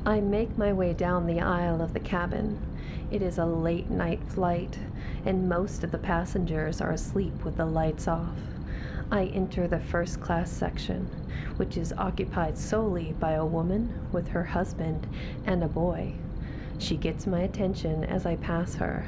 I make my way down the aisle of the cabin. It is a late night flight, and most of the passengers are asleep with the lights off. I enter the first class section, which is occupied solely by a woman with her husband and a boy. She gets my attention as I pass her.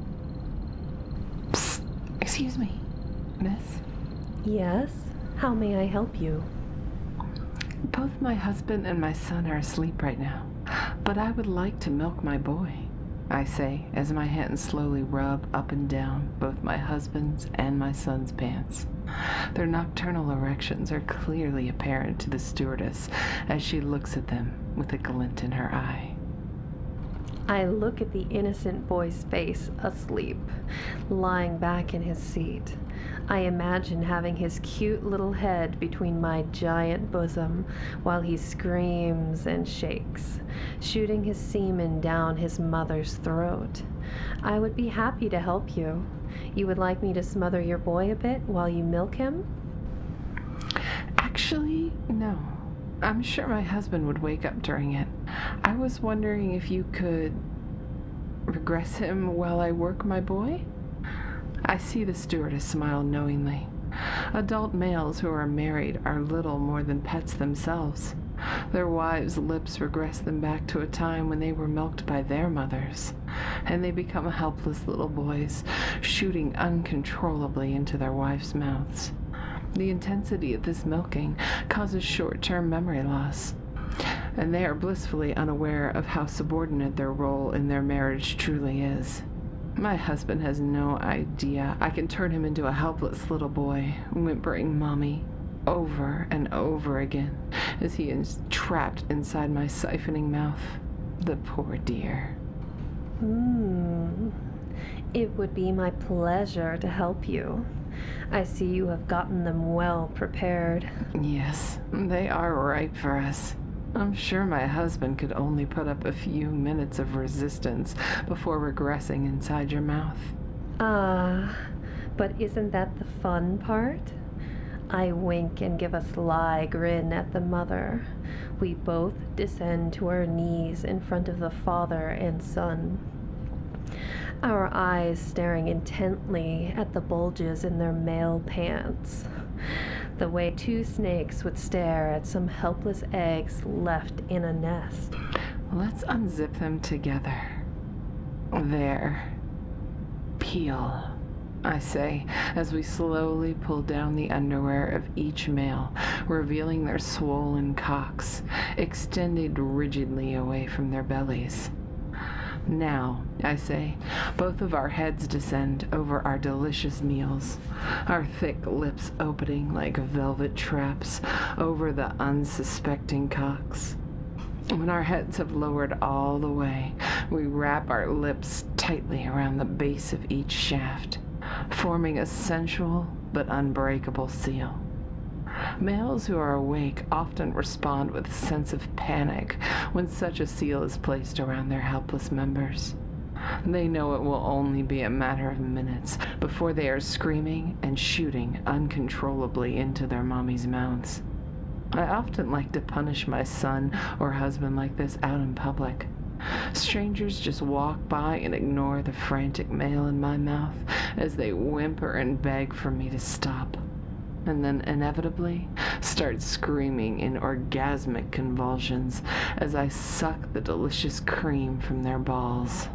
Psst, excuse me, miss. Yes? How may I help you? Both my husband and my son are asleep right now, but I would like to milk my boy, I say as my hands slowly rub up and down both my husband's and my son's pants. Their nocturnal erections are clearly apparent to the stewardess as she looks at them with a glint in her eye. I look at the innocent boy's face asleep, lying back in his seat. I imagine having his cute little head between my giant bosom while he screams and shakes, shooting his semen down his mother's throat. I would be happy to help you. You would like me to smother your boy a bit while you milk him? Actually, no. I'm sure my husband would wake up during it. I was wondering if you could regress him while I work my boy? I see the stewardess smile knowingly. Adult males who are married are little more than pets themselves. Their wives' lips regress them back to a time when they were milked by their mothers, and they become helpless little boys, shooting uncontrollably into their wives' mouths. The intensity of this milking causes short-term memory loss, and they are blissfully unaware of how subordinate their role in their marriage truly is. My husband has no idea I can turn him into a helpless little boy, whimpering "mommy" over and over again as he is trapped inside my siphoning mouth. The poor dear. It would be my pleasure to help you. I see you have gotten them well prepared. Yes, they are ripe for us. I'm sure my husband could only put up a few minutes of resistance before regressing inside your mouth. But isn't that the fun part? I wink and give a sly grin at the mother. We both descend to our knees in front of the father and son, our eyes staring intently at the bulges in their male pants, the way two snakes would stare at some helpless eggs left in a nest. Let's unzip them together. There. Peel, I say, as we slowly pull down the underwear of each male, revealing their swollen cocks, extended rigidly away from their bellies. Now, I say, both of our heads descend over our delicious meals, our thick lips opening like velvet traps over the unsuspecting cocks. When our heads have lowered all the way, we wrap our lips tightly around the base of each shaft, forming a sensual but unbreakable seal. Males who are awake often respond with a sense of panic when such a seal is placed around their helpless members. They know it will only be a matter of minutes before they are screaming and shooting uncontrollably into their mommy's mouths. I often like to punish my son or husband like this out in public. Strangers just walk by and ignore the frantic male in my mouth as they whimper and beg for me to stop, and then inevitably start screaming in orgasmic convulsions as I suck the delicious cream from their balls.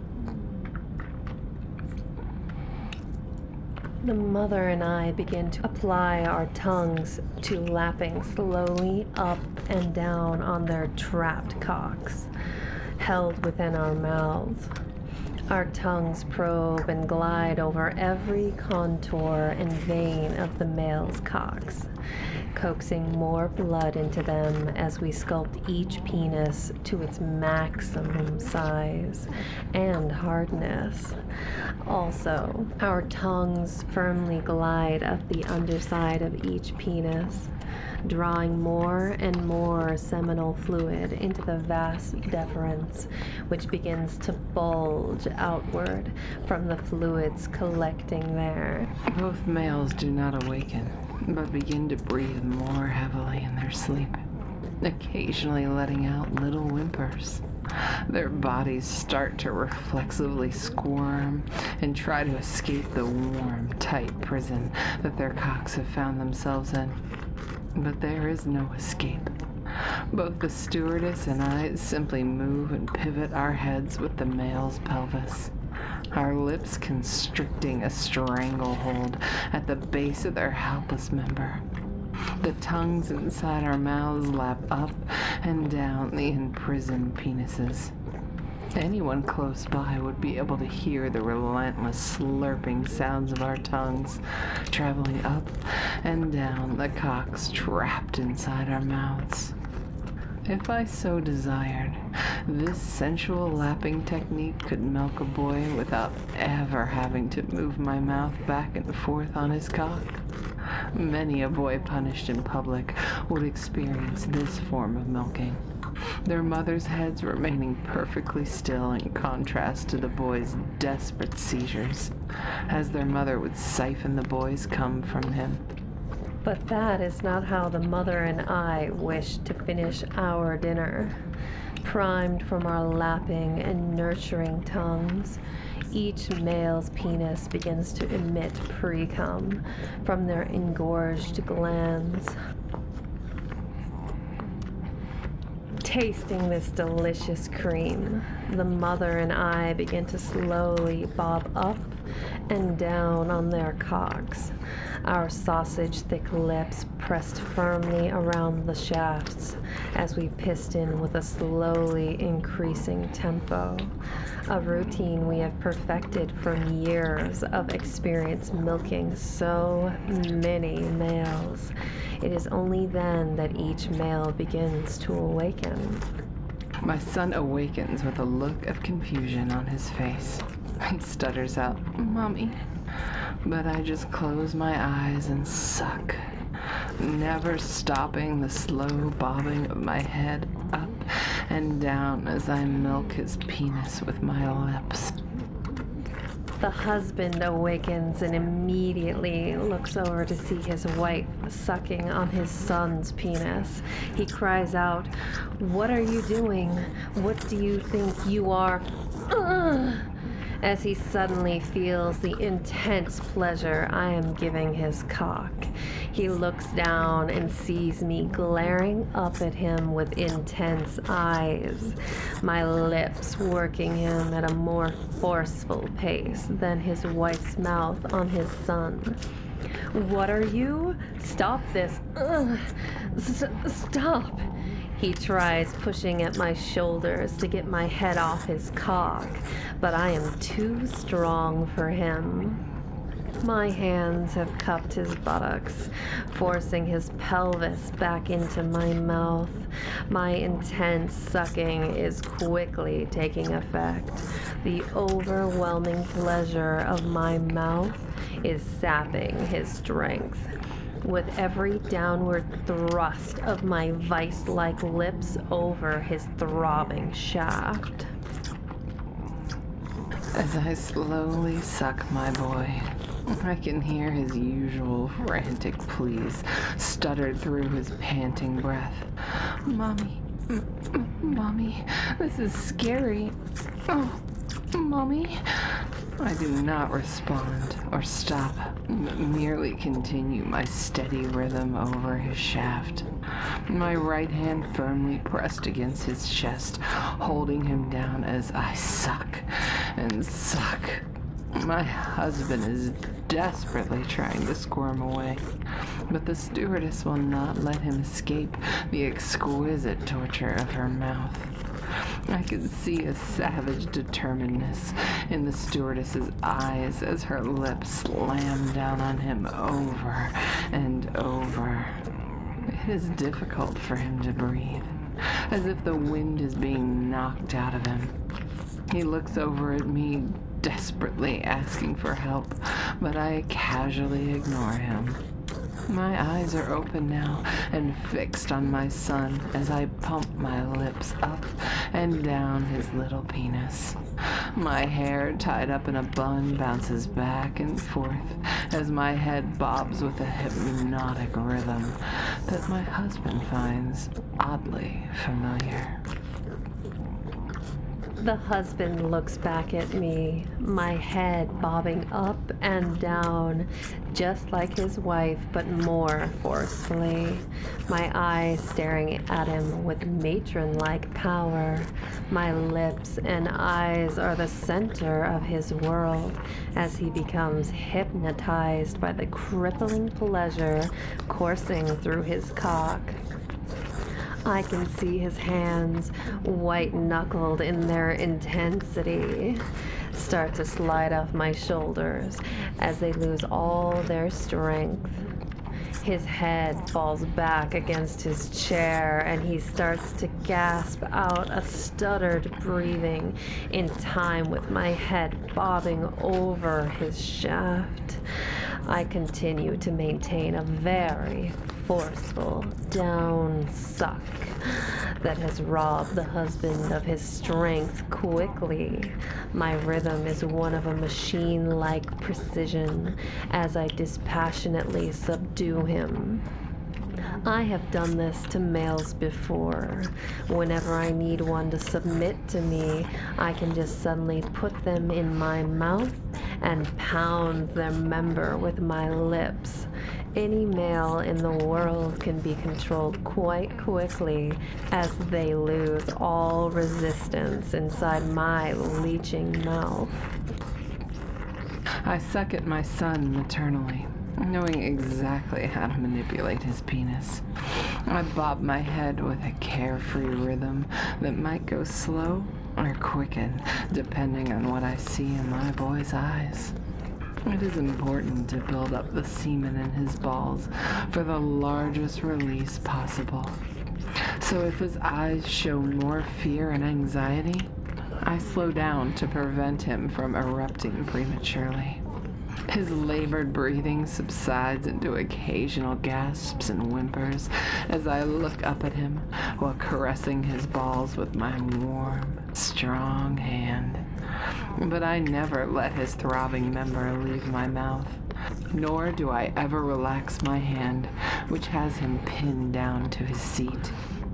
The mother and I begin to apply our tongues to lapping slowly up and down on their trapped cocks, held within our mouths. Our tongues probe and glide over every contour and vein of the male's cocks, coaxing more blood into them as we sculpt each penis to its maximum size and hardness. Also, our tongues firmly glide up the underside of each penis, drawing more and more seminal fluid into the vas deferens, which begins to bulge outward from the fluids collecting there. Both males do not awaken, but begin to breathe more heavily in their sleep. occasionally letting out little whimpers. Their bodies start to reflexively squirm and try to escape the warm, tight prison that their cocks have found themselves in. But there is no escape. Both the stewardess and I simply move and pivot our heads with the male's pelvis, our lips constricting a stranglehold at the base of their helpless member. The tongues inside our mouths lap up and down the imprisoned penises. Anyone close by would be able to hear the relentless slurping sounds of our tongues traveling up and down the cocks trapped inside our mouths. If I so desired, this sensual lapping technique could milk a boy without ever having to move my mouth back and forth on his cock. Many a boy punished in public would experience this form of milking, their mothers' heads remaining perfectly still in contrast to the boy's desperate seizures, as their mother would siphon the boy's cum from him. But that is not how the mother and I wished to finish our dinner. Primed from our lapping and nurturing tongues, each male's penis begins to emit pre-cum from their engorged glands. Tasting this delicious cream, the mother and I begin to slowly bob up and down on their cocks, our sausage-thick lips pressed firmly around the shafts as we piston with a slowly increasing tempo, a routine we have perfected from years of experience milking so many males. It is only then that each male begins to awaken. My son awakens with a look of confusion on his face. He stutters out, "Mommy," but I just close my eyes and suck, never stopping the slow bobbing of my head up and down as I milk his penis with my lips. The husband awakens and immediately looks over to see his wife sucking on his son's penis. He cries out, "What are you doing? What do you think you are?" Ugh! As he suddenly feels the intense pleasure I am giving his cock. He looks down and sees me glaring up at him with intense eyes, my lips working him at a more forceful pace than his wife's mouth on his son. "What are you? Stop this. Ugh. Stop." He tries pushing at my shoulders to get my head off his cock, but I am too strong for him. My hands have cupped his buttocks, forcing his pelvis back into my mouth. My intense sucking is quickly taking effect. The overwhelming pleasure of my mouth is sapping his strength. With every downward thrust of my vice-like lips over his throbbing shaft. As I slowly suck my boy, I can hear his usual frantic pleas stuttered through his panting breath. "Mommy, Mommy, this is scary. Oh, Mommy." I do not respond or stop, merely continue my steady rhythm over his shaft, my right hand firmly pressed against his chest, holding him down as I suck and suck. My husband is desperately trying to squirm away, but the stewardess will not let him escape the exquisite torture of her mouth. I can see a savage determinedness in the stewardess's eyes as her lips slam down on him over and over. It is difficult for him to breathe, as if the wind is being knocked out of him. He looks over at me, desperately asking for help, but I casually ignore him. My eyes are open now and fixed on my son as I pump my lips up and down his little penis. My hair tied up in a bun bounces back and forth as my head bobs with a hypnotic rhythm that my husband finds oddly familiar. The husband looks back at me, my head bobbing up and down, just like his wife, but more forcefully. My eyes staring at him with matron-like power. My lips and eyes are the center of his world as he becomes hypnotized by the crippling pleasure coursing through his cock. I can see his hands, white-knuckled in their intensity, start to slide off my shoulders as they lose all their strength. His head falls back against his chair and he starts to gasp out a stuttered breathing in time with my head bobbing over his shaft. I continue to maintain a very forceful down suck that has robbed the husband of his strength quickly. My rhythm is one of a machine-like precision as I dispassionately subdue him. I have done this to males before. Whenever I need one to submit to me, I can just suddenly put them in my mouth and pound their member with my lips. Any male in the world can be controlled quite quickly as they lose all resistance inside my leeching mouth. I suck at my son maternally, knowing exactly how to manipulate his penis. I bob my head with a carefree rhythm that might go slow or quicken, depending on what I see in my boy's eyes. It is important to build up the semen in his balls for the largest release possible. So if his eyes show more fear and anxiety, I slow down to prevent him from erupting prematurely. His labored breathing subsides into occasional gasps and whimpers as I look up at him while caressing his balls with my warm, strong hand. But I never let his throbbing member leave my mouth, nor do I ever relax my hand, which has him pinned down to his seat.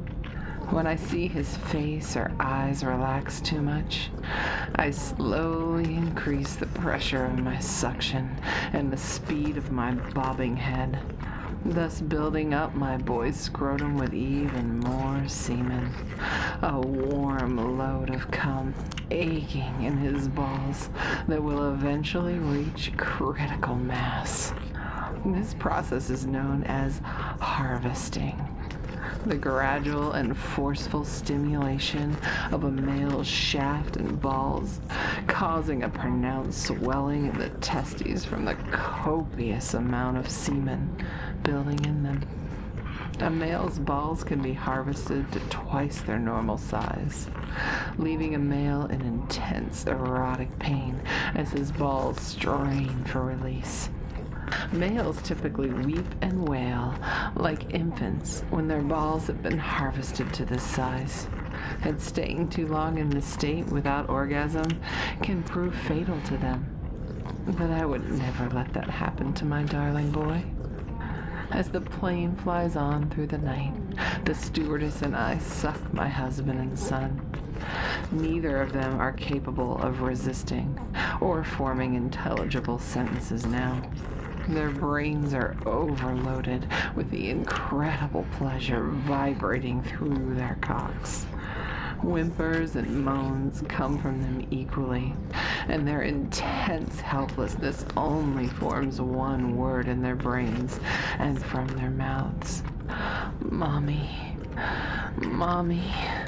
When I see his face or eyes relax too much, I slowly increase the pressure of my suction and the speed of my bobbing head, thus building up my boy's scrotum with even more semen, a warm load of cum aching in his balls that will eventually reach critical mass. This process is known as harvesting. The gradual and forceful stimulation of a male's shaft and balls, causing a pronounced swelling in the testes from the copious amount of semen building in them. A male's balls can be harvested to twice their normal size, leaving a male in intense erotic pain as his balls strain for release. Males typically weep and wail like infants when their balls have been harvested to this size, and staying too long in this state without orgasm can prove fatal to them. But I would never let that happen to my darling boy. As the plane flies on through the night, the stewardess and I suck my husband and son. Neither of them are capable of resisting or forming intelligible sentences now. Their brains are overloaded with the incredible pleasure vibrating through their cocks. Whimpers and moans come from them equally, and their intense helplessness only forms one word in their brains and from their mouths. Mommy, mommy,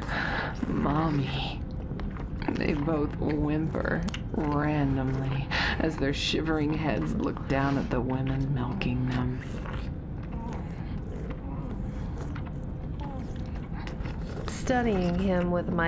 mommy. They both whimper randomly as their shivering heads look down at the women milking them. Studying him with my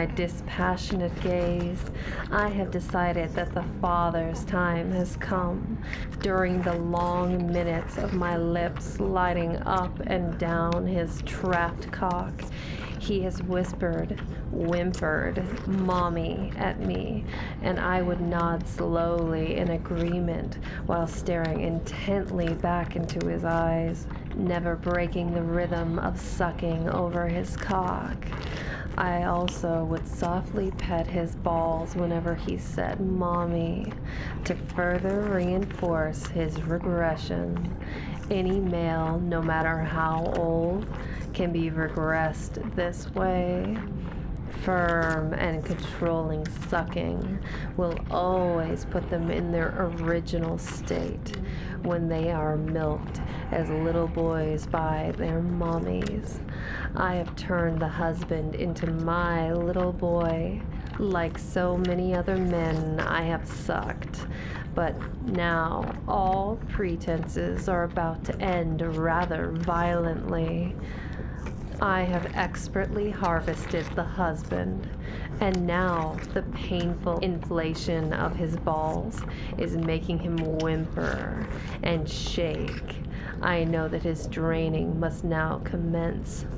dispassionate gaze, I have decided that the father's time has come. during the long minutes of my lips sliding up and down his trapped cock. He has whimpered, "Mommy," at me, and I would nod slowly in agreement while staring intently back into his eyes, never breaking the rhythm of sucking over his cock. I also would softly pet his balls whenever he said "Mommy," to further reinforce his regression. Any male, no matter how old, can be regressed this way. Firm and controlling sucking will always put them in their original state when they are milked as little boys by their mommies. I have turned the husband into my little boy. Like so many other men, I have sucked. But now all pretenses are about to end rather violently. I have expertly harvested the husband, and now the painful inflation of his balls is making him whimper and shake. I know that his draining must now commence.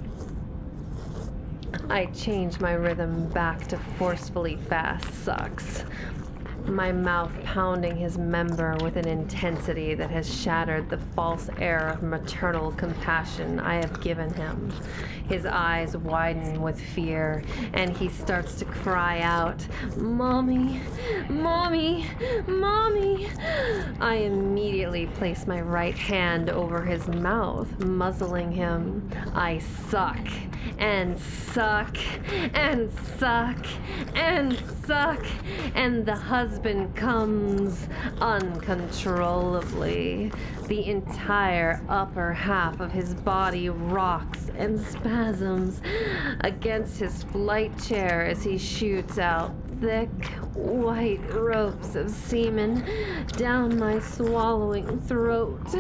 I change my rhythm back to forcefully fast sucks, my mouth pounding his member with an intensity that has shattered the false air of maternal compassion I have given him. His eyes widen with fear, and he starts to cry out, "Mommy, Mommy, Mommy." I immediately place my right hand over his mouth, muzzling him. I suck, and suck, and suck, and suck, and the husband comes uncontrollably. The entire upper half of his body rocks and spasms against his flight chair as he shoots out thick, white ropes of semen down my swallowing throat.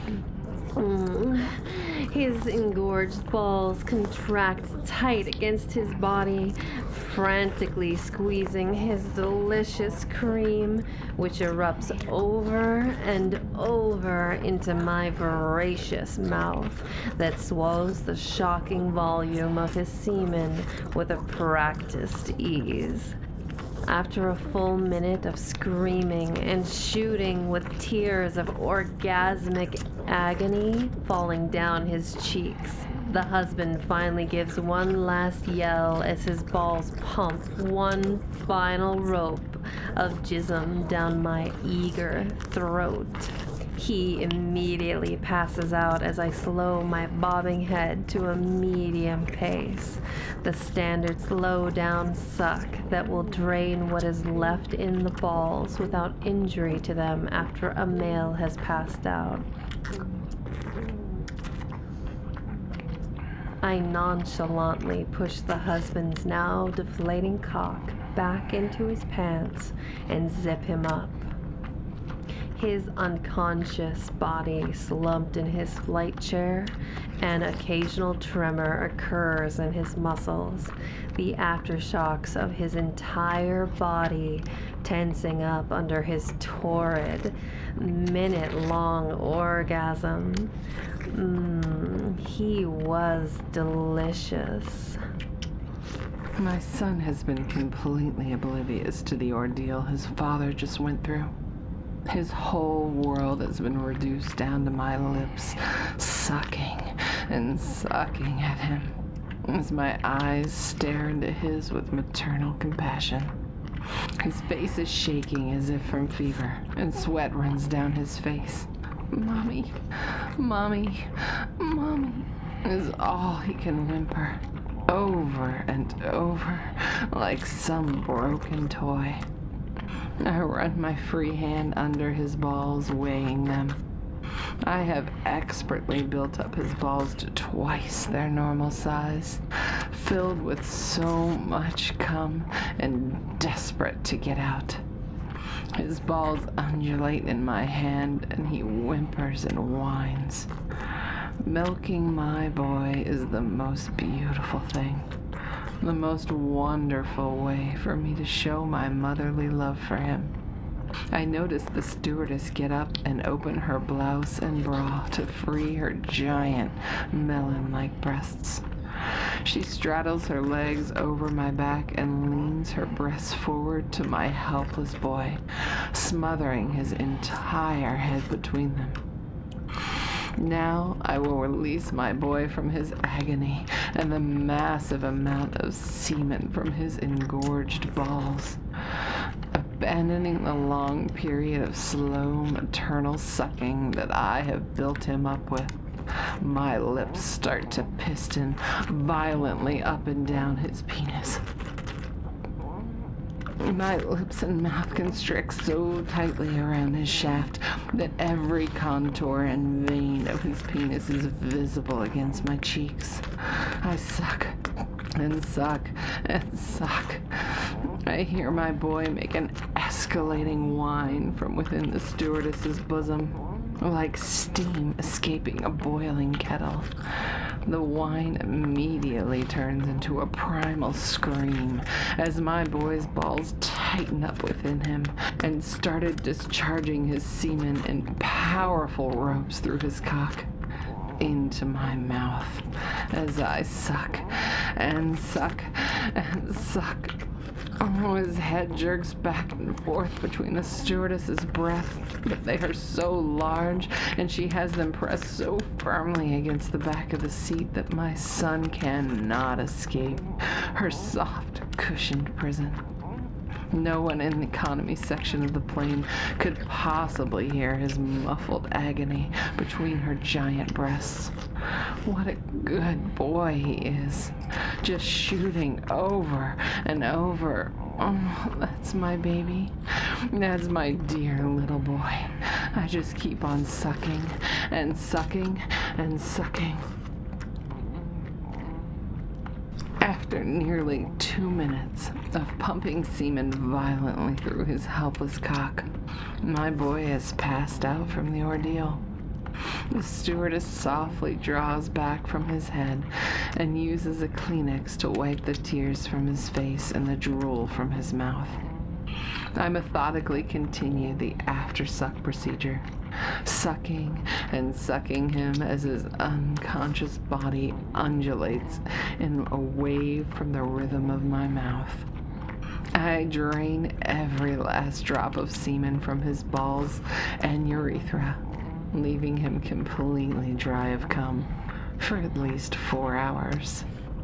His engorged balls contract tight against his body, frantically squeezing his delicious cream, which erupts over and over into my voracious mouth that swallows the shocking volume of his semen with a practiced ease. After a full minute of screaming and shooting with tears of orgasmic agony falling down his cheeks, the husband finally gives one last yell as his balls pump one final rope of jism down my eager throat. He immediately passes out as I slow my bobbing head to a medium pace, the standard slow down suck that will drain what is left in the balls without injury to them after a male has passed out. I nonchalantly push the husband's now deflating cock back into his pants and zip him up. His unconscious body slumped in his flight chair, an occasional tremor occurs in his muscles, the aftershocks of his entire body tensing up under his torrid, minute-long orgasm. He was delicious. My son has been completely oblivious to the ordeal his father just went through. His whole world has been reduced down to my lips, sucking and sucking at him, as my eyes stare into his with maternal compassion. His face is shaking as if from fever, and sweat runs down his face. "Mommy, Mommy, Mommy," is all he can whimper, over and over, like some broken toy. I run my free hand under his balls, weighing them. I have expertly built up his balls to twice their normal size, filled with so much cum and desperate to get out. His balls undulate in my hand, and he whimpers and whines. Milking my boy is the most beautiful thing, the most wonderful way for me to show my motherly love for him. I noticed the stewardess get up and open her blouse and bra to free her giant melon-like breasts. She straddles her legs over my back and leans her breasts forward to my helpless boy, smothering his entire head between them. Now I will release my boy from his agony and the massive amount of semen from his engorged balls. Abandoning the long period of slow maternal sucking that I have built him up with, my lips start to piston violently up and down his penis. My lips and mouth constrict so tightly around his shaft that every contour and vein of his penis is visible against my cheeks. I suck and suck and suck. I hear my boy make an escalating whine from within the stewardess's bosom, like steam escaping a boiling kettle. The whine immediately turns into a primal scream as my boy's balls tighten up within him and started discharging his semen in powerful ropes through his cock into my mouth as I suck and suck and suck. Oh, his head jerks back and forth between the stewardess's breasts, but they are so large, and she has them pressed so firmly against the back of the seat that my son cannot escape her soft, cushioned prison. No one in the economy section of the plane could possibly hear his muffled agony between her giant breasts. What a good boy he is, just shooting over and over. Oh, that's my baby. That's my dear little boy. I just keep on sucking and sucking and sucking. After nearly 2 minutes of pumping semen violently through his helpless cock, my boy has passed out from the ordeal. The stewardess softly draws back from his head and uses a Kleenex to wipe the tears from his face and the drool from his mouth. I methodically continue the after-suck procedure, sucking and sucking him as his unconscious body undulates in a wave from the rhythm of my mouth. I drain every last drop of semen from his balls and urethra, leaving him completely dry of cum for at least 4 hours.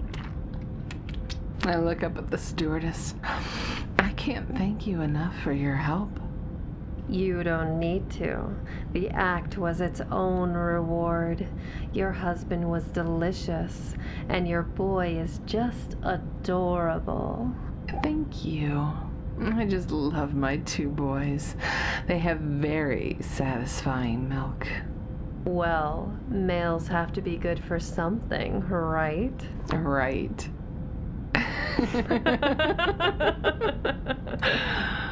I look up at the stewardess. I can't thank you enough for your help. You don't need to. The act was its own reward. Your husband was delicious, and your boy is just adorable. Thank you. I just love my 2 boys. They have very satisfying milk. Well, males have to be good for something, right? Right.